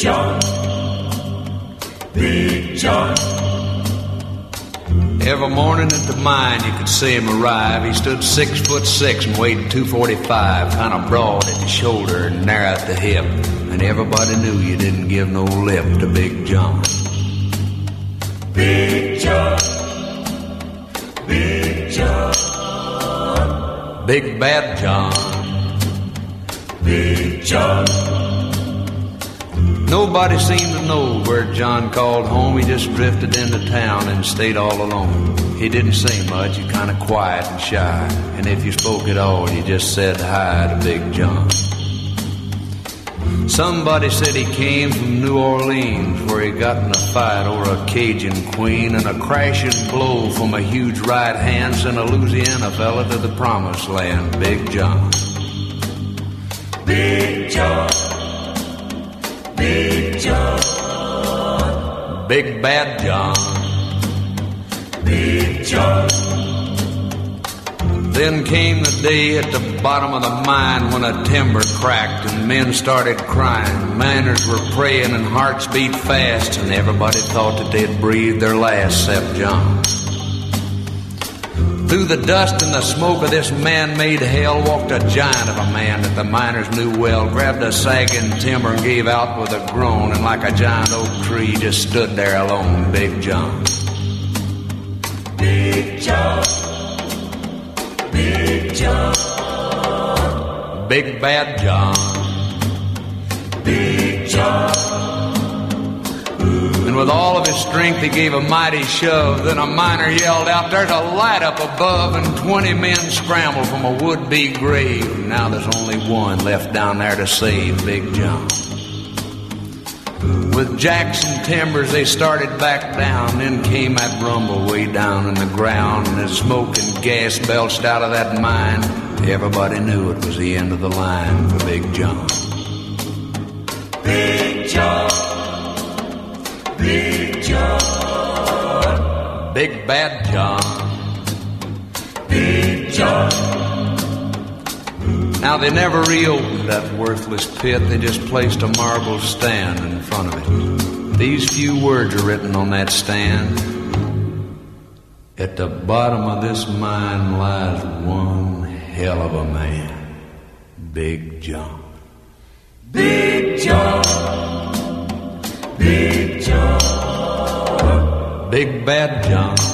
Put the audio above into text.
John, Big John. Every morning at the mine you could see him arrive. He stood 6'6" and weighed 245, kind of broad at the shoulder and narrow at the hip. And everybody knew you didn't give no lip to Big John. Big John, Big John. Big Bad John, Big John. Nobody seemed to know where John called home. He just drifted into town and stayed all alone. He didn't say much, he kind of quiet and shy. And if you spoke at all, you just said hi to Big John. Somebody said he came from New Orleans, where he got in a fight over a Cajun queen, and a crashing blow from a huge right hand sent a Louisiana fella to the promised land. Big John, Big John, Big John. Big Bad John, Big John. Then came the day at the bottom of the mine when a timber cracked and men started crying. Miners were praying and hearts beat fast, and everybody thought that they'd breathe their last except John. Through the dust and the smoke of this man-made hell walked a giant of a man that the miners knew well, grabbed a sagging timber and gave out with a groan, and like a giant oak tree just stood there alone. Big John, Big John, Big John. Big Bad John, Big John. and with all of his strength he gave a mighty shove. Then a miner yelled out, "There's a light up above," and 20 men scrambled from a would-be grave. Now there's only one left down there to save Big John. With jacks and timbers they started back down. Then came that rumble way down in the ground, and as smoke and gas belched out of that mine, everybody knew it was the end of the line for Big John. Big John, Big John. Big Bad John, Big John. Now they never reopened that worthless pit. They just placed a marble stand in front of it. These few words are written on that stand: "At the bottom of this mine lies one hell of a man, Big John." Big John, Big John. Big Bad John,